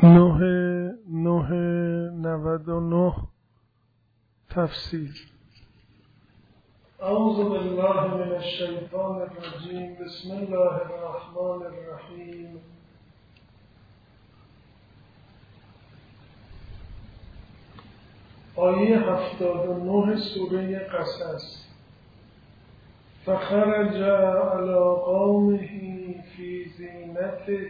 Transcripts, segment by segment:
999 تفسیر. اعوذ بالله من الشیطان الرجیم. بسم الله الرحمن الرحیم. آیه 79 سوره قصص. فخرج علی قومه فی زینته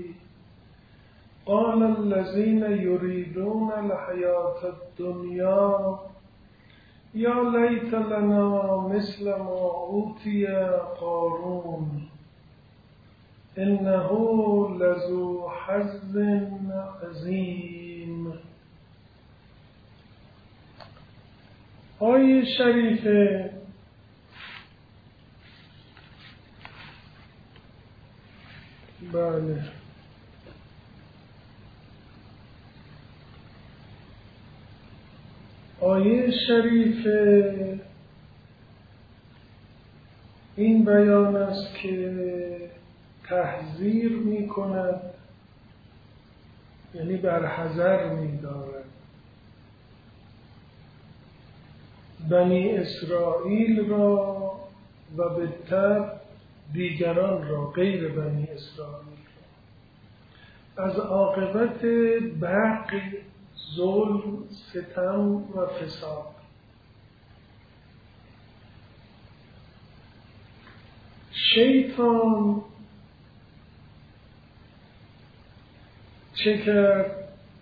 قال الذين يريدون الحياة الدنيا يا ليت لنا مثل ما أوتي قارون إنه لذو حظ عظيم. آیه شریفه بله آیه شریف این بیان است که تحذیر می کند، یعنی بر حذر می دارد بنی اسرائیل را و بالتبع دیگران را، غیر بنی اسرائیل را، از عاقبت بغی، ظلم، ستم و فساد. شیطان چه کرد؟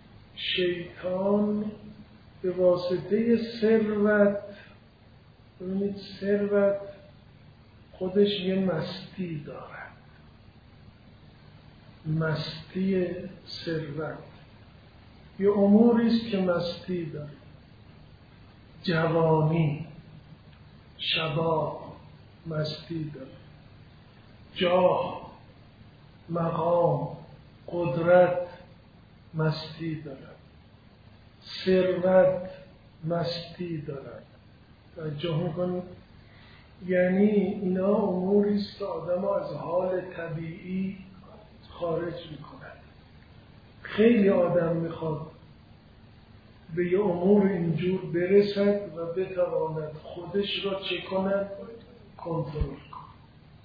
شیطان به واسطه ثروت، ببینید ثروت خودش یه مستی دارد، مستی ثروت یه اموری است که مستی داره. جوانی، شباب مستی داره، جاه، مقام، قدرت مستی دارد، ثروت مستی دارد. توجه میکنید؟ یعنی اینا اموری است که آدم از حال طبیعی خارج میکنه. خیلی آدم میخواد به یه امور اینجور برسد و بتواند خودش را چه کند؟ کنترل کند.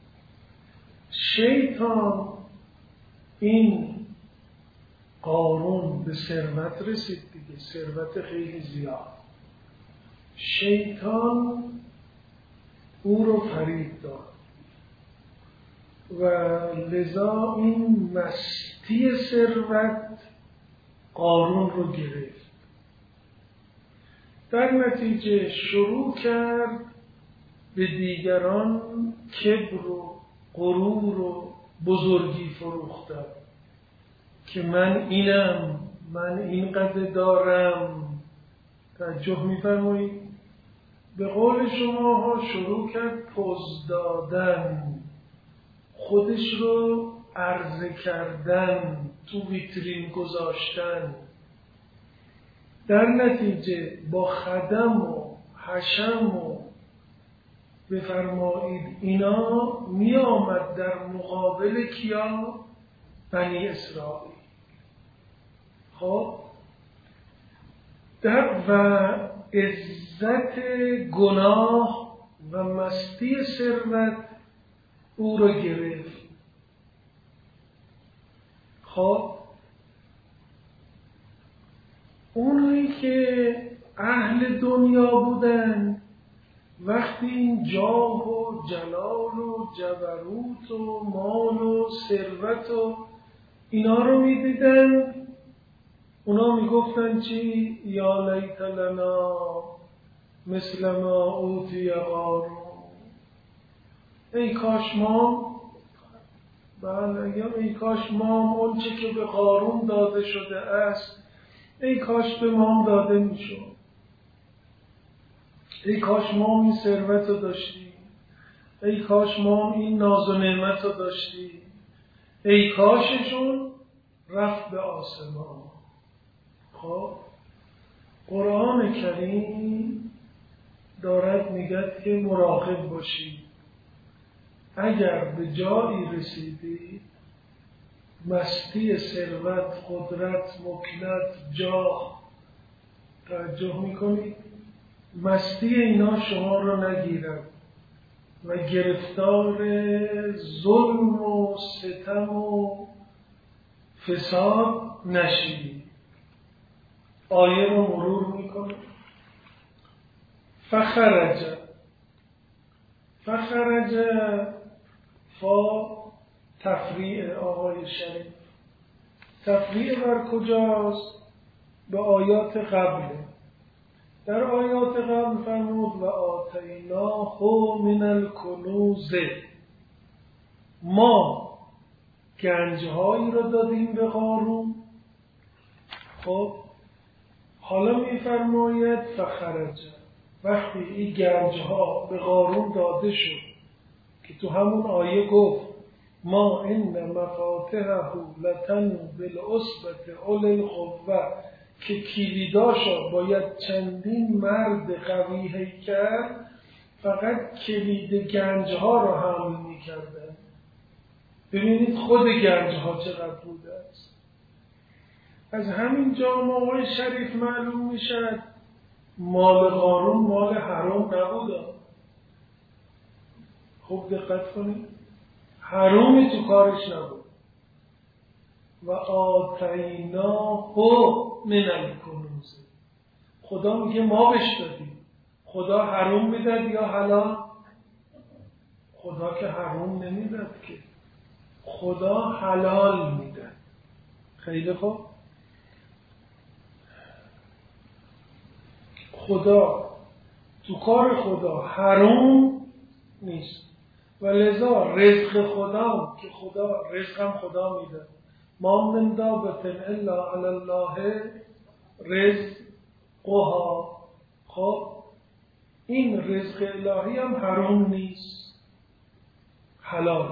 شیطان این قارون به ثروت رسید دیگه، ثروت خیلی زیاد. شیطان او رو فریب داد و لذا این مستی ثروت قارون رو گرفت. در نتیجه شروع کرد به دیگران کبر و غرور و بزرگی فروختن که من اینم، من اینقدر دارم. توجه می‌فرمایید؟ به قول شما شروع کرد پوز دادن، خودش رو عرضه کردن، تو ویترین گذاشتن. در نتیجه با خدم و حشم و بفرمایید اینا می آمد در مقابل کیا؟ بنی اسرائیل. خب و عزت گناه و مستی ثروت او را گرفت. خب اونایی که اهل دنیا بودن وقتی این جاه و جلال و جبروت و مال و ثروت و اینا رو میدیدن، اونا میگفتن چی؟ یا لیت لنا مثل ما اوتی قارون. ای کاش ما، ای کاش ما اون چه که به قارون داده شده است، ای کاش به ما داده میشد. ای کاش ما این ثروت رو داشتیم، ای کاش ما این ناز و نعمت رو داشتیم. ای کاششون رفت به آسمان. خب قرآن کریم دارد میگه که مراقب باشید. اگر به جایی رسیدید مستی ثروت، قدرت، مکنت، جاه. توجه میکنید؟ مستی اینا شما رو نگیرد و گرفتار ظلم و ستم و فساد نشید. آیه رو مرور میکنه. فخرج فا تفریع آقای شریف. تفریع بر کجاست؟ به آیات قبله. در آیات قبل فرمود و آتیناه من الکنوز، ما گنجهایی را دادیم به قارون. خب حالا میفرماید فخرج، وقتی این گنجها به قارون داده شد که تو همون آیه گفت ما ان مفاتحه لتنو بالعصبة اولی القوة، که کلیداشا باید چندین مرد قوی هیکل فقط کلید گنجها را حمل می‌کردند. ببینید خود گنجها چقدر بوده است. از همین جا آقای شریف معلوم میشد مال قارون مال حرام نبوده. خوب دقت کنید، حرامی تو کارش نبود. و آتیناه من الکنوز، خدا میگه ما بهش دادیم. خدا حرام میداد یا حلال؟ خدا که حرام نمیداد که، خدا حلال میداد. خیلی خوب. خدا تو کار خدا حرام نیست و لذا رزق خدا که خدا رزقم خدا میده. ما من دابة الا علی الله رزقها. خب این رزق الهی هم حرام نیست، حلاله.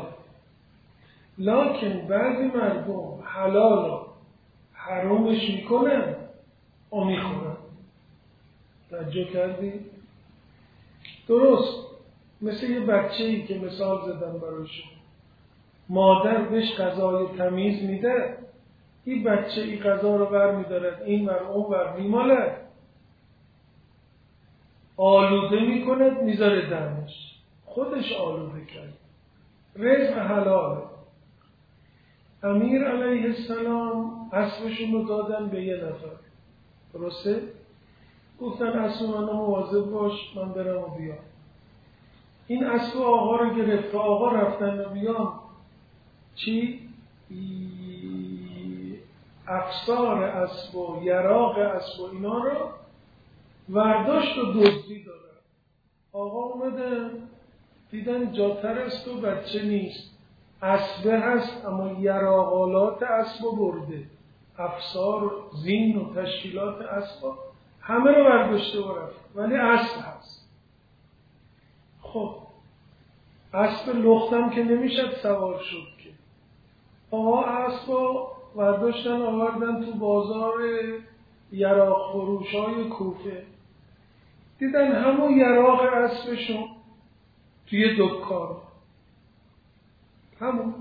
لکن بعضی مردم حلال رو حرامش میکنن و میخورن. توجه کردی؟ درست مثل یه بچه‌ای که مثال زدم برایشون، مادر بهش غذای تمیز میده، این بچه این غذا رو بر میدارد این ور اون ور میمالد، آلوده میکند میذاره دمش، خودش آلوده کرد. رزق حلاله. امیر علیه السلام اسبشون رو دادن به یه نفر، درسته؟ گفتن اسب منو مواظب باش من برم و بیام. این اسب آقا رو گرفت و آقا رفتن و بیام چی؟ افسار اسب و یراق اسب و اینا رو ورداشت و دزدی دادن. آقا اومدن دیدن جاتر است و بچه نیست، اسبه هست اما یراقالات اسب برده، افسار زین و تشکیلات اسب همه رو برداشته و رفت، ولی اسب هست. خب اسب لختم که نمیشد سوار شد که. آقا اسب برداشتن آوردن تو بازار یراق فروشای کوفه، دیدن همون یراق اسبشون توی دکان همون.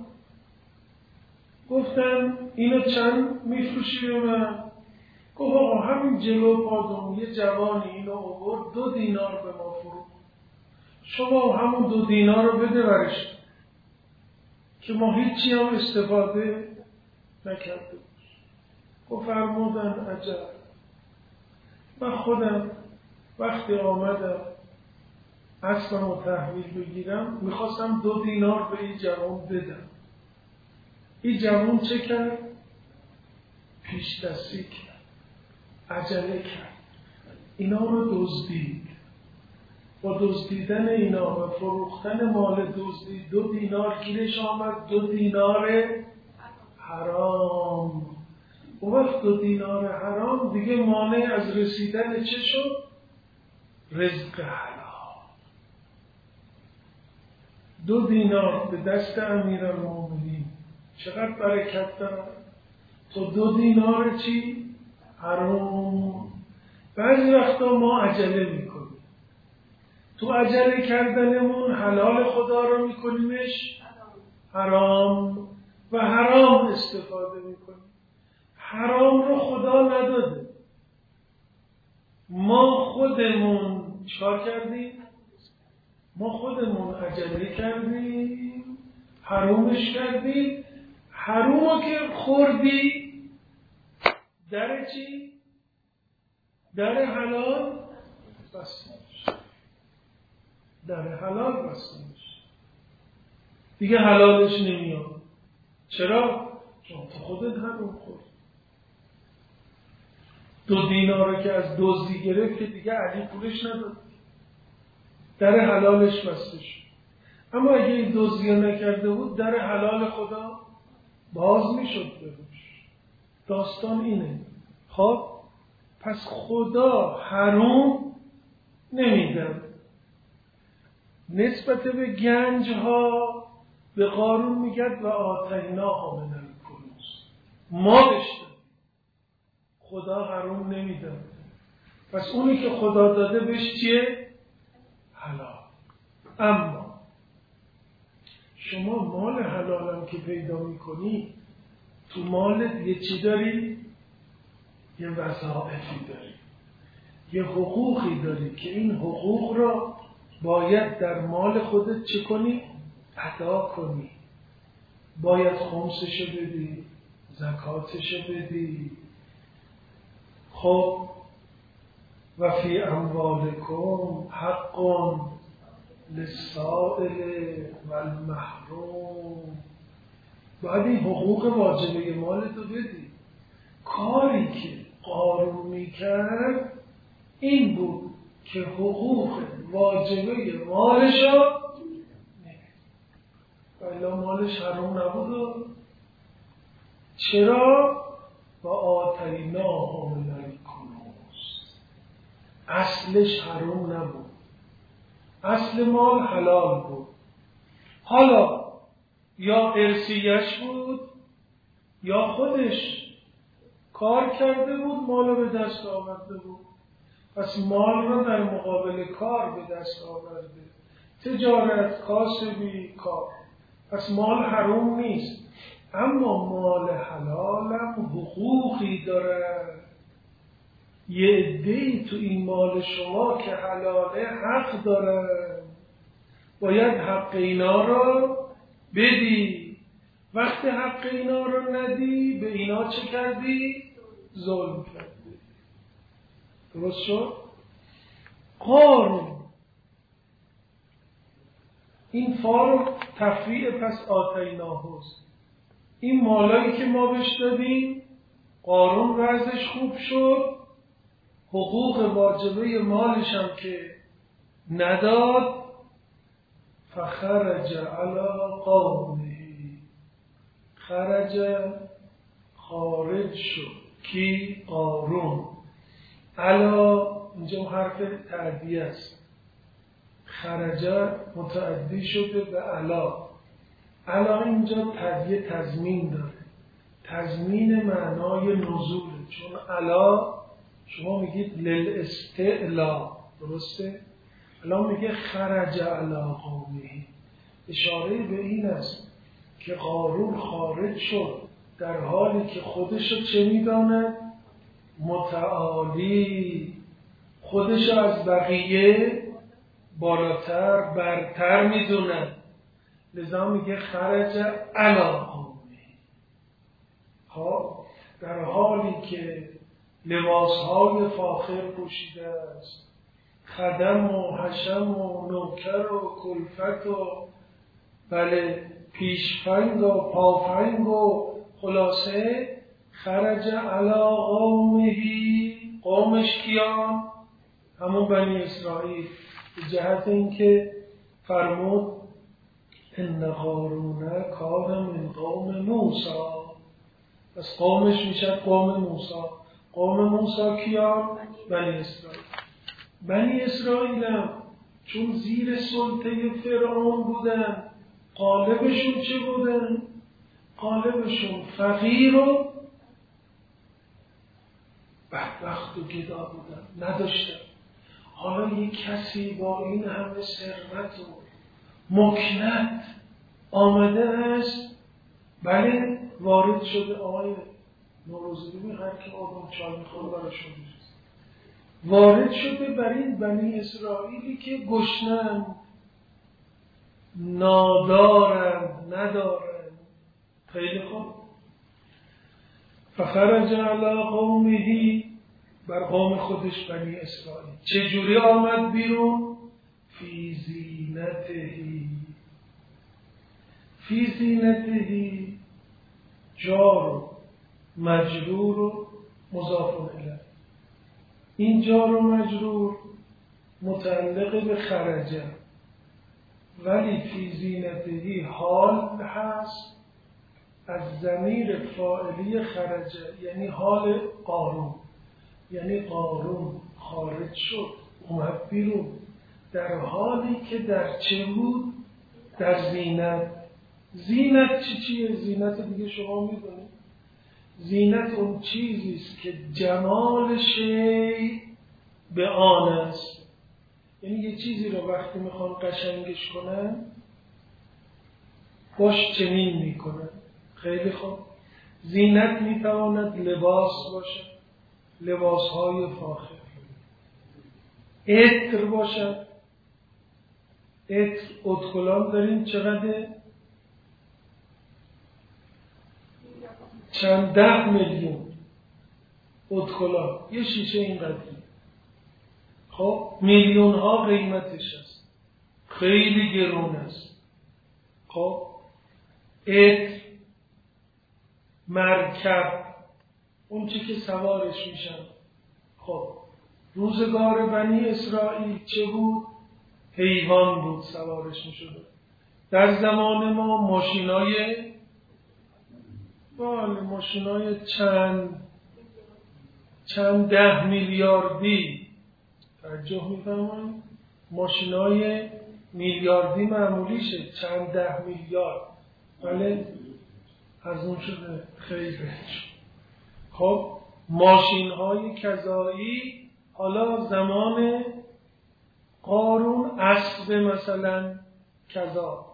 گفتن اینو چند میفروشی به من؟ گفت آقا همین جلو پادون یه جوانی اینو آورد 2 دینار به ما فروخت، شما همون 2 دینار رو بده برش که ما هیچی هم استفاده نکرده. گفت فرمودن عجب. من خودم وقتی آمدم اسبم رو تحویل بگیرم میخواستم 2 دینار به این جوان بدم. این جوان چه کرد؟ پیش دستی کرد، عجله کرد، اینا رو دزدید. با دزدیدن اینا و فروختن مال دزدی 2 دینار گیرش آمد، 2 دینار حرام. و وقت 2 دینار حرام دیگه مانع از رسیدن چه شد؟ رزق حلال. 2 دینار به دست امیرالمومنین چقدر برکت داره. تو 2 دینار چی؟ حرام. بعضی وقتا ما عجله میکنیم، تو عجله کردنمون حلال خدا رو میکنیمش حرام. و حرام استفاده میکنیم. حرام رو خدا نداده، ما خودمون چیکار کردیم؟ ما خودمون عجله کردیم، حرامش کردیم. حرامو که خوردی در چی؟ در حلال بسته میشه. در حلال بسته میشه، دیگه حلالش نمیاد. چرا؟ چون تو خودت حرام خورد. 2 دینار که از دزدی گرفت که دیگه علی پولش نداد، در حلالش بسته شد. اما اگه این دزدی نکرده بود در حلال خدا باز میشد بهش. داستان اینه. خب پس خدا حرام نمیدن. نسبت به گنج ها به قارون میگد و آتیناه من الکنوز، ما بشتم. خدا حرام نمیدن. پس اونی که خدا داده بهش چیه؟ حلال. اما شما مال حلالم که پیدا میکنی، تو مالت یه چی داری؟ یه وظایفی داری، یه حقوقی داری که این حقوق را باید در مال خودت چه کنی؟ ادا کنی. باید خمسشو بدی، زکاتشو بدی. خب و فی اموالکم حق للسائل و المحروم. باید این حقوق واجبه مالتو بدی. کاری که قارون میکرد این بود که حقوق واجبه مالشو ولی مالش حرام نبود. چرا؟ و آتیناه من الکنوز. اصلش حرام نبود، اصل مال حلال بود. حالا یا ارثیش بود یا خودش کار کرده بود مال به دست آورده بود. پس مال را در مقابل کار به دست آورده، تجارت، کاسبی، کار. پس مال حرام نیست. اما مال حلالم حقوقی داره. یه عده‌ای تو این مال شما که حلاله حق داره، باید حق اینا رو بدی. وقتی حق اینا رو ندی به اینا چه کردی؟ ظلم کردی. درست شد؟ قارون این فارو تفریع پس آتیناهوست. این مالایی که ما بهش دادیم، قارون وضعش خوب شد، حقوق واجبه مالش هم که نداد، فخرج علی قومه. خرج خارج شد. کی؟ قارون. علا اینجا حرف تعدیه است. خرج متعدی شده به علا. علا اینجا تعدیه تضمین داره. تضمین معنای نزوله. چون علا شما میگید للاستعلا، درسته؟ الان میگه خرج علی قومه. اشاره به این است که قارون خارج شد در حالی که خودشو چه میداند؟ متعالی. خودشو از بقیه بالاتر برتر میدونه. لذا میگه خرج علی قومه. خب در حالی که لباسهای فاخر پوشیده است، خدم و حشم و نوکر و کلفت و بله پیشفنگ و پافنگ و خلاصه خرج علی قومه. قومش کیان؟ همون بنی اسرائیل. به جهت اینکه فرمود ان قارون کان من قوم موسی. پس قومش میشه قوم موسی. قوم موسی کیان؟ بنی اسرائیل. بنی اسرائیل هم چون زیر سلطه فرعون بودن، غالبشون چه بودن؟ غالبشون فقیر و بدبخت و گدا بودن، نداشتن. حالا یک کسی با این همه ثروت و مکنت آمده است بله وارد شده آقای نوروزی، ببین هر کی آدم چای میخوره براشون میرسه، وارد شده بر این بنی اسرائیلی که گشنن، نادارن، ندارن. خیلی خوب. فخرج علی قومه، بر قوم خودش بنی اسرائیل چجوری آمد بیرون؟ فی زینتهی. فی زینتهی جار و مجرور و مضاف الیه. این جار و مجرور متعلق به خرجه، ولی فی زینتهی حال هست از ضمیر فاعلی خرجه، یعنی حال قارون، یعنی قارون خارج شد اومد بیرون در حالی که در چه بود؟ در زینت. زینت چیه؟ زینت دیگه شما میدونید. زینت اون چیزی است که جمال شی به آن است، یعنی یه چیزی رو وقتی میخوان قشنگش کنن باش چنین میکنن. خیلی خوب. زینت میتواند لباس باشد، لباسهای فاخر، عطر باشد. عطر ادخلان داریم چقدر؟ چند 10 میلیون ادخلان، یه شیشه اینقدری. خب میلیون ها قیمتش است، خیلی گرون است. خب عطر، مرکب، اون چی که سوارش میشن. خب روزگار بنی اسرائیل چه بود؟ حیوان بود سوارش میشد. در زمان ما ماشینای چند 10 میلیاردی، توجه میفرمایید، ماشینای میلیاردی معمولیشه، چند 10 میلیارد، بله از اون شده خیلی. خب ماشین های کذایی، حالا زمان قارون اسب مثلا کذا،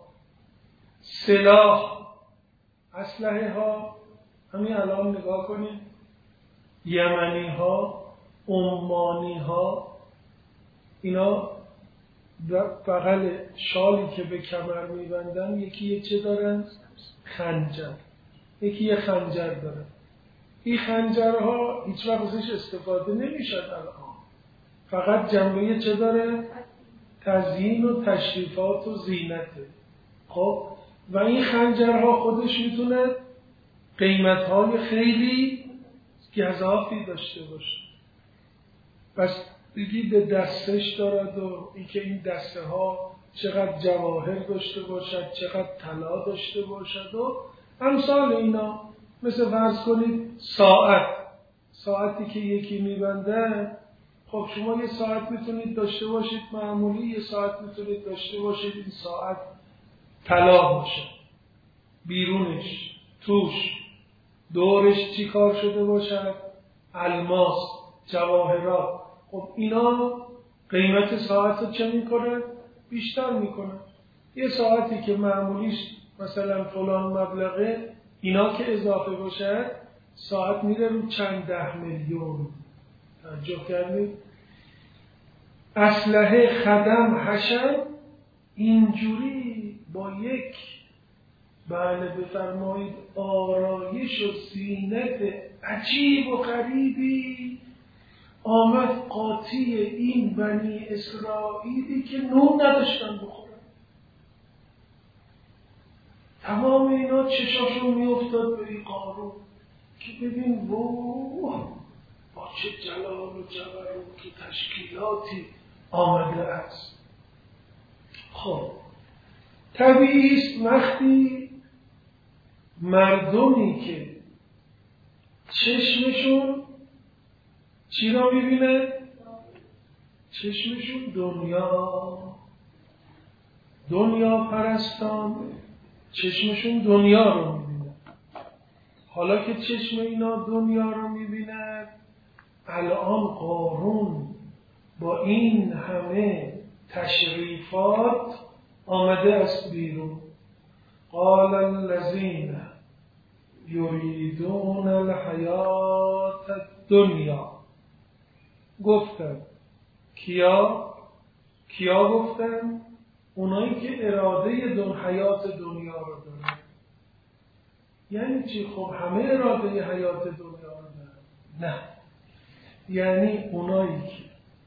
سلاح، اسلحه ها، همین الان نگاه کنید، یمنی ها، عمانی ها، اینا بغل شالی که به کمر میبندن یکی یه چه دارن؟ خنجر. یکی یه خنجر دارن. این خنجرها هیچ وقت ازش استفاده نمیشد الان، فقط جنبه چه داره؟ تزیین و تشریفات و زینته. خب و این خنجرها خودش میتونه قیمتهای خیلی گزافی داشته باشه. پس دیگی به دستش دارد و اینکه این دسته ها چقدر جواهر داشته باشد، چقدر طلا داشته باشد و امثال اینا. مثل فرض کنید ساعتی که یکی میبنده، خب شما یه ساعت میتونید داشته باشید معمولی، یه ساعت میتونید داشته باشید این ساعت طلا باشه، بیرونش توش دورش چی کار شده باشد؟ الماس، جواهرات. خب اینا قیمت ساعت رو چه میکنن؟ بیشتر میکنن. یه ساعتی که معمولیش مثلا فلان مبلغه، اینا که اضافه باشد ساعت میره رو چند 10 میلیون. توجه کردید؟ اسلحه، خدم، حشم اینجوری با یک بله بفرمایید آرایش و زینت عجیب و غریبی آمد قاطی این بنی اسرائیلی که نون نداشتن بخورن. تمام اینا چشاشون میافتاد به این قارون که ببین با چه جلال و جبروت و تشکیلاتی آمده است. خب طبیعی است وقتی مردمی که چشمشون چی را میبینه؟ چشمشون دنیا پرستان چشمشون دنیا رو میبینه. حالا که چشم اینا دنیا رو میبینه، الان قارون با این همه تشریفات آمده است بیرون. قال الذین یریدون الحیات الدنیا. گفتن کیا گفتن؟ اونایی که اراده حیات دنیا رو دارن. یعنی چی؟ خب همه اراده حیات دنیا رو دارن؟ نه، یعنی اونایی که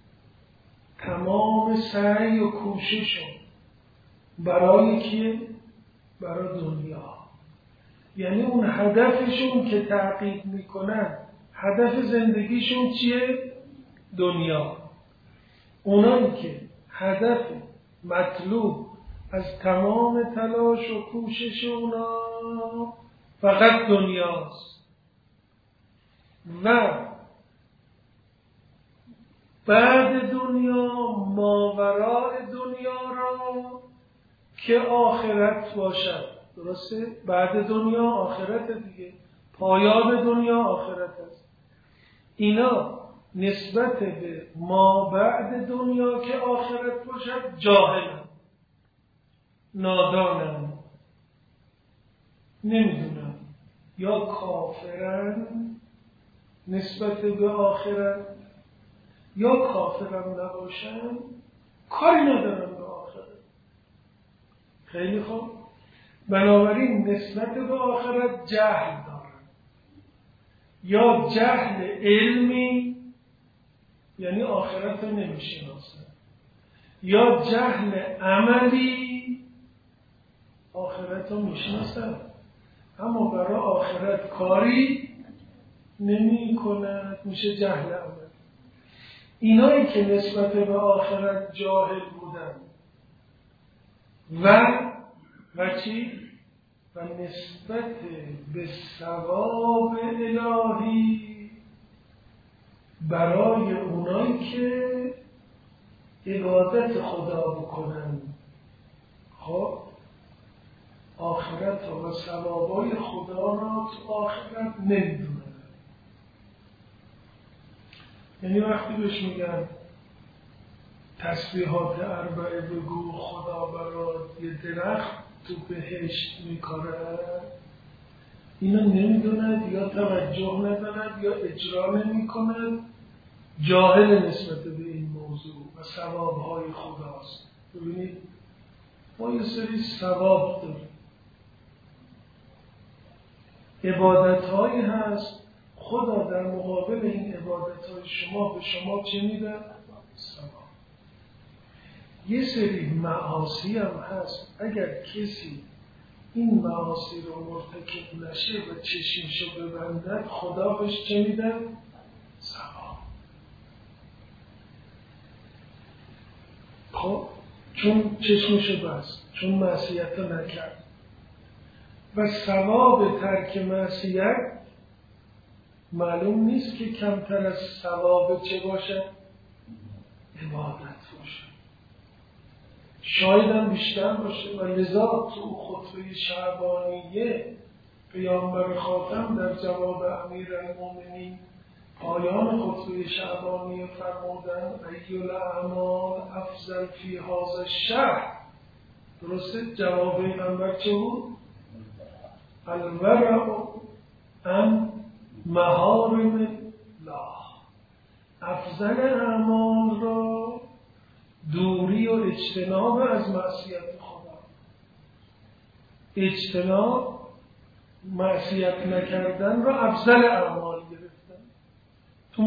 تمام سعی و کوششون برای کیه؟ برای دنیا. یعنی اون هدفشون که تعقیب میکنن، هدف زندگیشون چیه؟ دنیا. اونایی که هدف مطلوب از تمام تلاش و کوشش اونا فقط دنیاست و بعد دنیا ماوراء دنیا را که آخرت باشد. درسته؟ بعد دنیا آخرت دیگه، پایان دنیا آخرت است. اینا نسبت به ما بعد دنیا که آخرت باشد جاهلن، نادانن، نمیدونن، یا کافرن نسبت به آخرت، یا کافرم نباشن کاری ندارن به آخرت. خیلی خوب. بنابراین نسبت به آخرت جهل دارن، یا جهل علمی یعنی آخرت رو نمیشناسن، یا جهل عملی آخرت رو میشناسن اما برای آخرت کاری نمی کند، میشه جهل عملی. اینایی که نسبت به آخرت جاهل بودن و چی؟ و نسبت به ثواب الهی برای اونایی که عبادت خدا بکنن، خب آخرت و ثوابای خدا را تو آخرت نمیدونن. یعنی وقتی بهش میگن تسبیحات اربعه بگو خدا برات یه درخت تو بهشت میکاره، اینا نمیدوند یا توجه ندارد یا اجرا نمیکند، جاهل نسبت به این موضوع و ثوابهای خداست. ببینید ما یه سری ثواب داریم، عبادتهایی هست خدا در مقابل این عبادتهای شما به شما چه میده؟ ثواب. یه سری معاصی هم هست اگر کسی این معاصی رو مرتکب نشه و چشمشو ببندد خدا بهش چه میده؟ ثواب. خب چون چشمشو بست، چون معصیت رو نکرد. و ثواب ترک معصیت معلوم نیست که کمتر از ثواب چه باشه؟ عبادت باشه. شاید هم بیشتر باشه. و لذا تو خطبه شعبانیه پیامبر خاتم در جواب امیرالمومنین پایان خطبه شعبانیه فرمودن ای الاعمال افضل فی هذا الشهر. درسته؟ جواب پیامبر چه بود؟ الورع عن محارم الله. افضل اعمال را دوری و اجتناب از معصیت خدا، اجتناب معصیت نکردن را افضل اعمال گرفتن. تو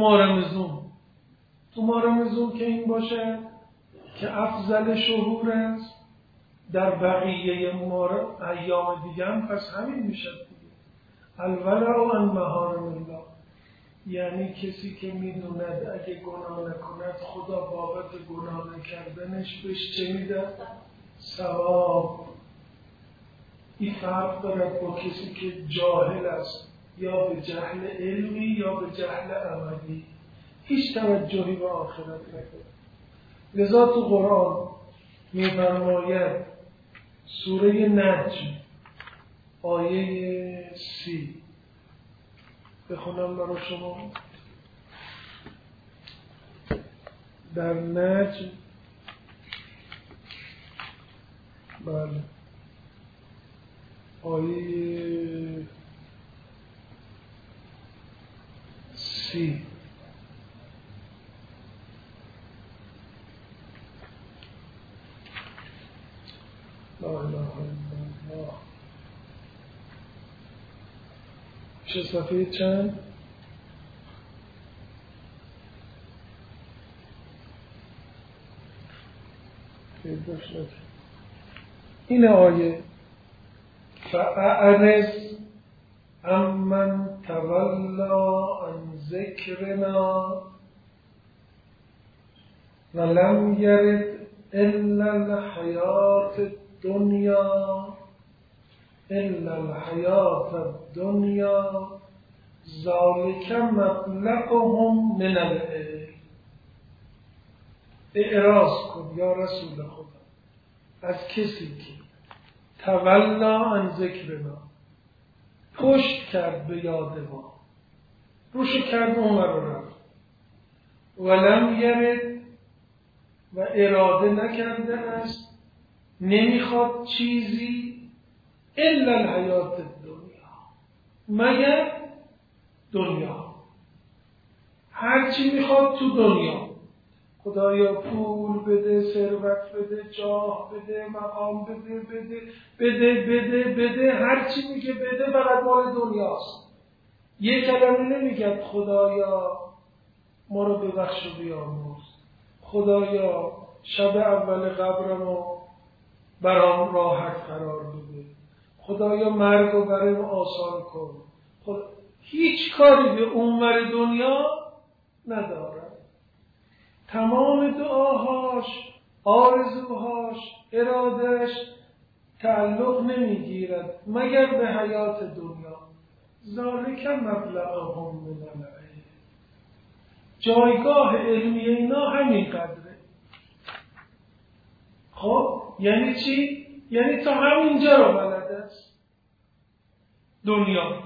ماه رمضان که این باشه که افضل شهور است، در بقیه ایام دیگه هم پس همین میشه دیگه. الولع عن محارم الله یعنی کسی که میدوند اگه گناه نکند خدا بابت گناه نکردنش بهش چه میده؟ ثواب. این فرق دارد با کسی که جاهل است، یا به جهل علمی یا به جهل عملی، هیچ توجهی به آخرت نکرد. لذا تو قرآن می‌فرماید سوره نجم آیه 30 بخونم برای شما. در نجم بله آیه فارسی. لا اله الا الله. چه صفحه چند؟ این آیه فَأَعْرِضْ عَمَّنْ تَوَلَّى عَنْ ذِكْرِنَا وَلَمْ يَرِدْ إِلَّا الْحَيَاةَ الدُّنْيَا ذَلِكَ مَبْلَغُهُم مِّنَ الْعِلْمِ. اعراض کن یا رسول خدا از کسی که تولا عن ذکرنا، پشت کرد به یاد ما، روشو کرد اون رو رفت، ولم یرد و اراده نکرده است، نمیخواد چیزی الا الحیات الدنیا، مگر دنیا. هرچی میخواد تو دنیا، خدایا پول بده، ثروت بده، جاه بده، مقام بده، بده بده بده بده، هرچی میگه بده فقط مال دنیاست. یک کلمه نمیگه خدایا ما رو ببخش و بیامرز، خدایا شب اول قبرمو برام راحت قرار بده، خدایا مرگ رو برام آسان کن. هیچ کاری به اونور دنیا نداره. تمام دعاهاش، آرزوهاش، ارادهش تعلق نمیگیرد مگر به حیات دنیا. ذالک مبلغهم من العلم. جایگاه علمی اینا همین قدره. خب یعنی چی؟ یعنی تا همینجا رو بلد است دنیا.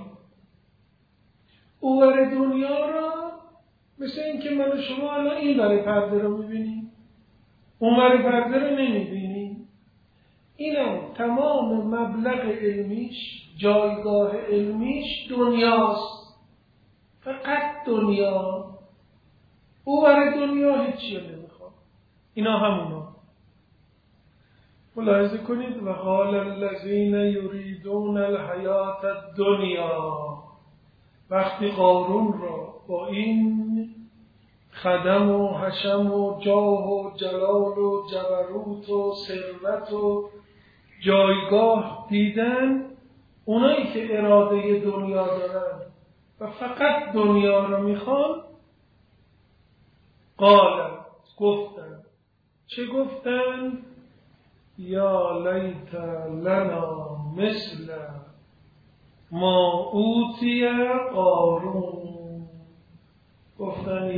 اوور دنیا را مثل این که من و شما الان این برای پرده رو میبینیم، اون برای پرده رو نمیبینیم. اینم تمام مبلغ علمیش، جایگاه علمیش دنیاست، فقط دنیا. او برای دنیا هیچی رو نمیخواد. اینا همونا. ملاحظه کنید وقال الذین یریدون الحیات الدنیا. وقتی قارون را با این خدم و حشم و جاه و جلال و جبروت و ثروت و جایگاه دیدن، اونایی که اراده دنیا دارن و فقط دنیا رو میخوان، قال گفتن، چه گفتن؟ یا لیت لنا مثل ما اوتی قارون. گفتن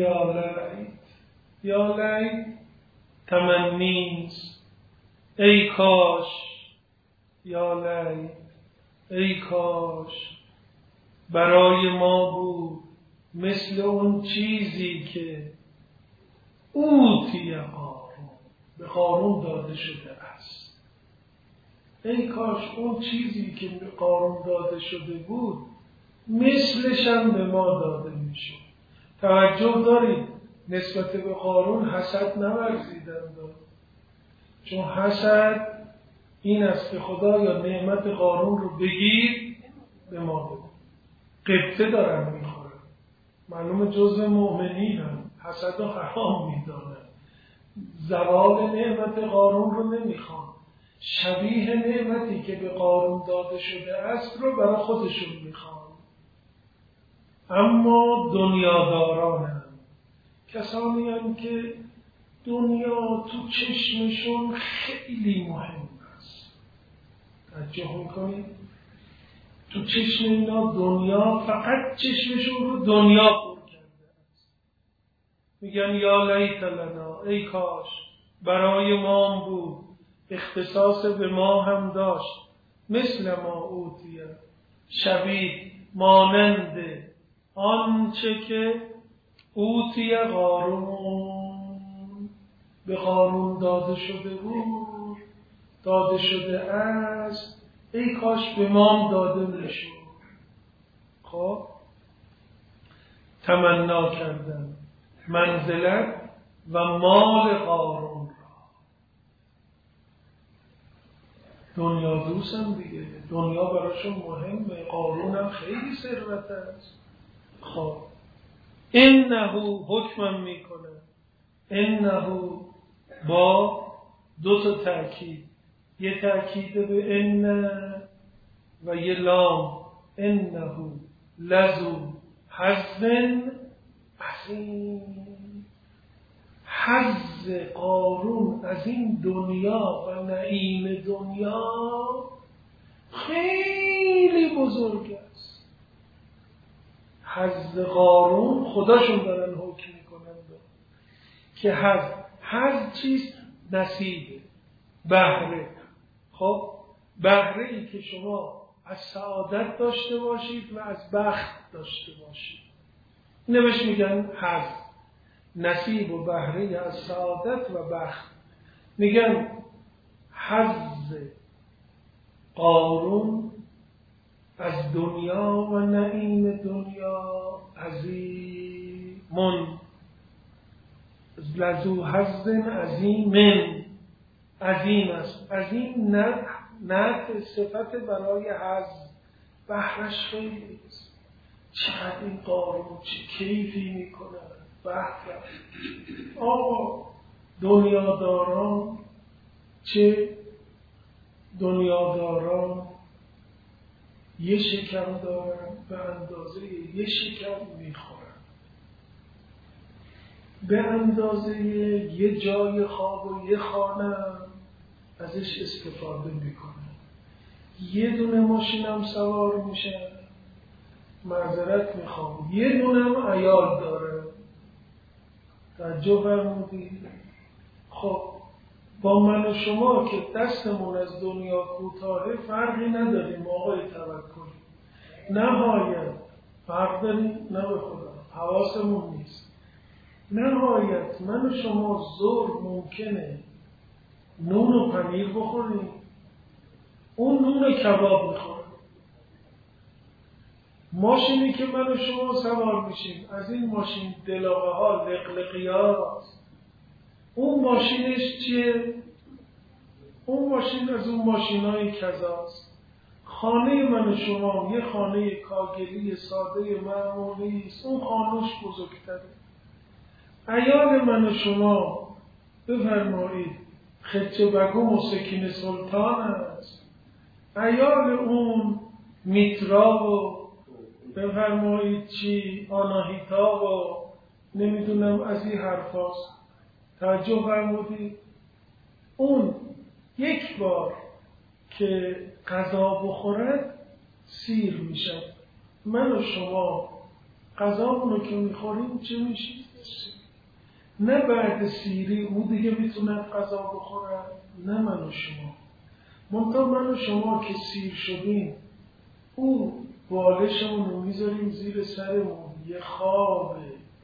یا لیت تمنیست، ای کاش، یا لیت ای کاش برای ما بود مثل اون چیزی که اوتی قارون، به قارون داده شده است. ای کاش اون چیزی که به قارون داده شده بود مثلش هم به ما داده میشد. توجه دارید نسبت به قارون حسد نورزیدند، چون حسد این است که خدایا نعمت قارون رو بگیر به ما بده. قبطه دارن میخورن، معلوم جزء مؤمنین هم حسد رو حرام میدانن، زوال نعمت قارون رو نمیخوان، شبیه نعمتی که به قارون داده شده است رو برای خودشون میخوان. اما دنیادارانم، کسانی هم که دنیا تو چشمشون خیلی مهم است. توجه میکنید؟ تو چشم اینا دنیا، فقط چشمشون رو دنیا پر کرده است. میگن یا لیت لنا، ای کاش برای ما بود، اختصاص به ما هم داشت، مثل ما اوتیه، شبیه مانند آنچه که اوتی قارون، به قارون داده شده بود، داده شده است، ای کاش به ما داده میشد. خب تمنا کردن منزلت و مال قارون را. دنیا دوستم دیگه، دنیا براشون مهمه، قارون هم خیلی ثروت است. خب انه حکمم میکنه، انه با دو تا تأکید، یه تأکید به ان و یه لام، انه لذو حظ عظیم. حظ قارون از این دنیا و نعیم دنیا خیلی بزرگ است. حظ قارون خداشون دارن حکم میکنن که حظ چیست؟ نصیبه، بهره. خب بهره ای که شما از سعادت داشته باشید و از بخت داشته باشید، اینو بهش میگن حظ. نصیب و بهره از سعادت و بخت. میگن حظ قارون از دنیا و نعیم دنیا عظیمون، لذو حظ عظیمن، عظیم است. عظیم نه صفت برای حظ، بهرش خیلی است. چقدر این قارون چه کیفی میکنه. بهره آقا دنیاداران، چه دنیاداران یه شکم دارن، به اندازه یه شکم میخورن، به اندازه یه جای خواب و یه خانه ازش استفاده میکنن. یه دونه ماشینم سوار میشن، معذرت میخوام، یه دونم عیال داره. توجه فرمودید؟ خب با من و شما که دستمون از دنیا کوتاهه فرقی نداریم آقای توکلی. نهایت فرق داریم؟ نه به خدا، حواسمون نیست. نهایت من و شما ظهر ممکنه نون و پنیر بخوریم، اون نون کباب میخوره. ماشینی که من و شما سوار میشیم، از این ماشین دلاغه ها لقلقی هاست. اون ماشینش چیه؟ اون ماشین از اون ماشین های کذاست. خانه من و شما یه خانه کاگلی ساده معمولی است، اون خانوش بزرگتره. عیال من و شما بفرمایید خچه بگم و سکین سلطان است. عیال اون میترا و بفرمایید چی آناهیتا و نمیدونم از این حرف هاست. توجه فرمودید؟ اون یک بار که غذا بخورد سیر میشد. من و شما غذامونو که میخوریم چه میشید؟ نه بعد سیری او دیگه میتوند غذا بخورد، نه من و شما. منتها من و شما که سیر شدیم، او بالشمون رو میذاریم زیر سرمون، یه خوابه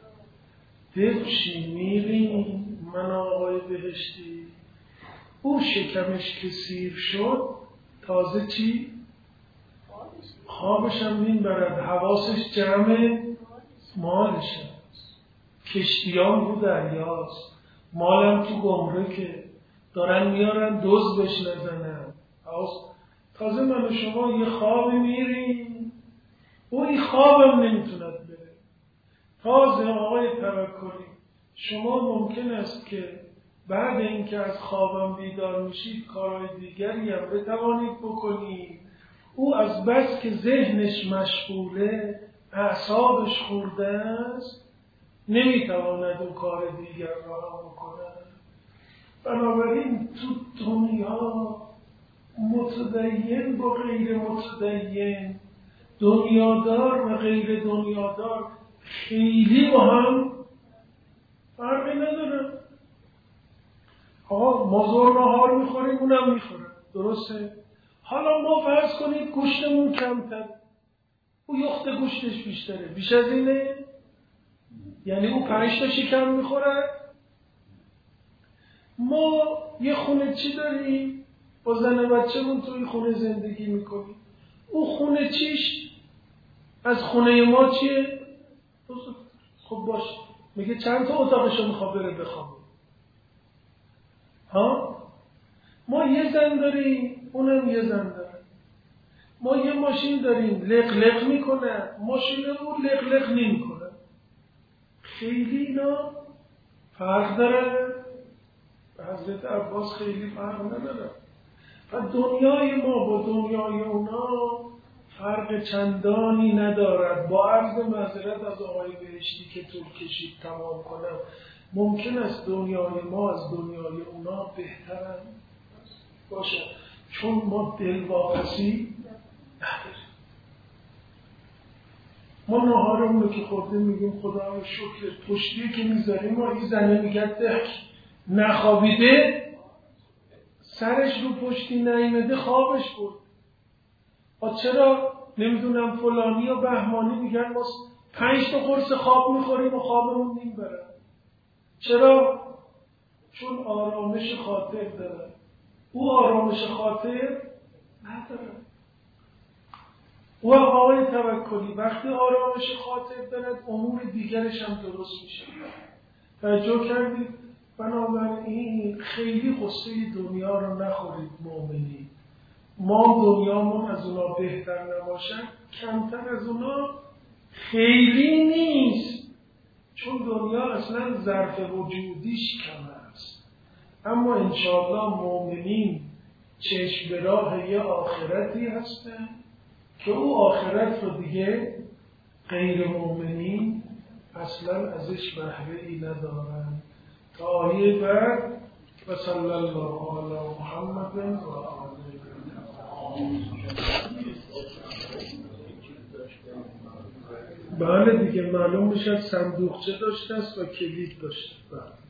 دفشی میریم من آقای بهشتی. او شکمش که سیر شد تازه چی؟ خوابش هم میبرد، حواسش جمع مالش هست، کشتیان رو دریاست، مالم تو گمرکه، دارن میارن دزد بهش نزنن. تازه من و شما یه خواب میریم، او این خوابم نمیتوند بره. تازه آقای توکلی شما ممکن است که بعد اینکه از خوابم بیدار میشید کارهای دیگری هم بتوانید بکنید. او از بس که ذهنش مشغوله، اعصابش خورده است، نمیتواند اون کار دیگر را بکنه. بنابراین تو دنیا متدین با غیر متدین، دنیادار و غیر دنیادار خیلی با هم فرقی نداره. ما ظهر نهار میخوریم، اونم میخوره، درسته؟ حالا ما فرض کنید گوشتمون کمتر، او یخت گوشتش بیشتره، بیش از اینه؟ یعنی او 5 تا شکم میخوره. ما یه خونه چی داریم؟ با زن و بچه‌مون توی خونه زندگی میکنیم. او خونه چیش از خونه ما چیه؟ خب باش، میگه چند تا اتاقشو میخواد بره بخوابه. ها؟ ما یه زن داریم، اونم یه زن داره. ما یه ماشین داریم لق میکنه، ماشینمون لق نمیکنه. خیلی اینا فرق داره. حضرت عباس خیلی فرق نداره. و دنیای ما با دنیای اونا فرق چندانی ندارد. با عرض معذرت از آقای بهشتی که طول کشید تمام کنم، ممکن است دنیای ما از دنیای اونا بهترن باشه، چون ما دلواپسی نداریم. ما ناهارمون رو که خورده میگیم خدا رو شکر، پشتی که میذاریم ما این زنه میگه نخوابیده، سرش رو پشتی نیمده خوابش برد. چرا نمیدونم فلانی و بهمانی میگن ما 5 تا قرص خواب میخوریم و خوابمون نمیبره. چرا؟ چون آرامش خاطر داره. او آرامش خاطر نداره. او آقای توکلی وقتی آرامش خاطر دارد امور دیگرش هم درست میشه. توجه کردید؟ بنابراین خیلی قصه دنیا رو نخورید مؤمنین. ما دنیامون از اونا بهتر نباشن، کمتر از اونا خیلی نیست، چون دنیا اصلا ظرف وجودیش کم است. اما انشاءالله مؤمنین چشم به راه یه آخرتی هستن که او آخرت رو دیگه غیر مؤمنین اصلا ازش بهره ای ندارن. تا آیه بعد و صلی الله علی محمد و آله. بله دیگه معلوم میشه صندوقچه داشته است و کلید داشته.